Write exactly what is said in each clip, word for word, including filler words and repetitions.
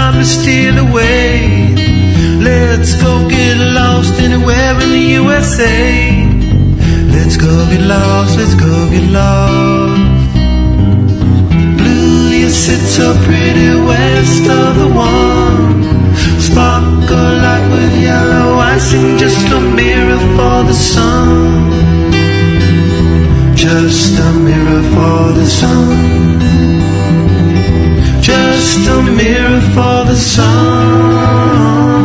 time to steal away. Let's go get lost anywhere in the U S A. Let's go get lost, let's go get lost. Blue, you sit so pretty west of the one. Sparkle like with yellow icing, just a mirror for the sun. Just a mirror for the sun. Just a mirror for the sun.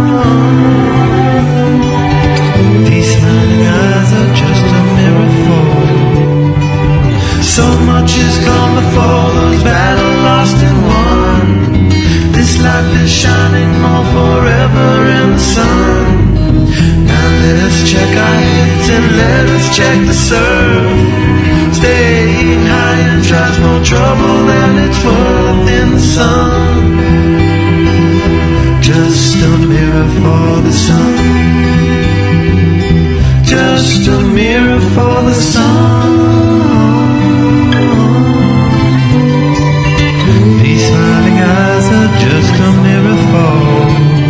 These smiling eyes are just a mirror for you. So much has gone before, those battles lost and won. This life is shining more forever in the sun. Now let us check our heads and let us check the surf. Staying high and tries more trouble than it's worth in the sun. Just a mirror for the sun. Just a mirror for the sun. These smiling eyes are just a mirror for.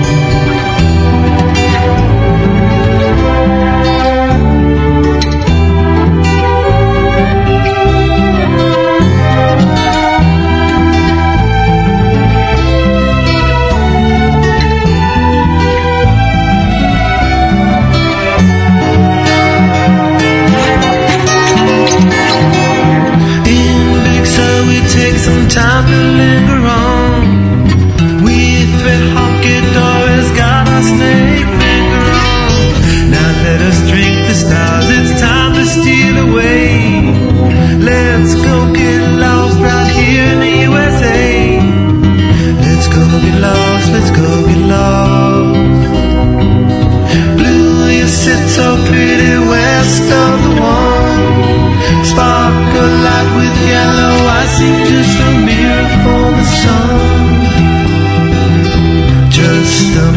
Time to linger on. We thread honky doors, got our snake finger on. Now let us drink the stars, it's time to steal away. Let's go get lost right here in the U S A. Let's go get lost, let's go get lost. Blue, you sit so pretty west of the one. Sparkle light with yellow, I see just a mirror for the sun. Just a